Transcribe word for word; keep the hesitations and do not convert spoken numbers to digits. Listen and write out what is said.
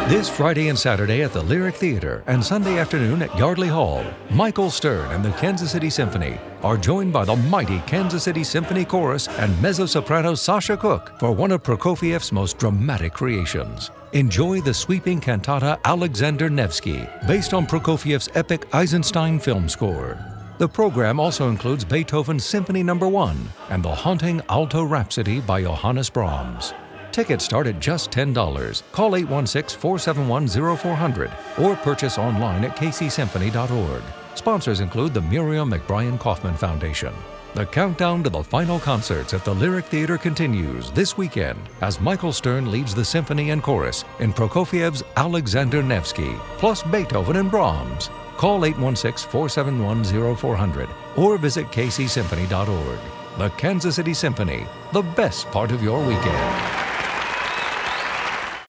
This Friday and Saturday at the Lyric Theater and Sunday afternoon at Yardley Hall, Michael Stern and the Kansas City Symphony are joined by the mighty Kansas City Symphony Chorus and mezzo-soprano Sasha Cook for one of Prokofiev's most dramatic creations. Enjoy the sweeping cantata Alexander Nevsky, based on Prokofiev's epic Eisenstein film score. The program also includes Beethoven's Symphony Number One and the haunting Alto Rhapsody by Johannes Brahms. Tickets start at just ten dollars. Call eight one six, four seven one, zero four zero zero or purchase online at k c symphony dot org. Sponsors include the Miriam McBrien Kaufman Foundation. The countdown to the final concerts at the Lyric Theater continues this weekend as Michael Stern leads the symphony and chorus in Prokofiev's Alexander Nevsky, plus Beethoven and Brahms. Call eight one six, four seven one, zero four zero zero or visit k c symphony dot org. The Kansas City Symphony, the best part of your weekend.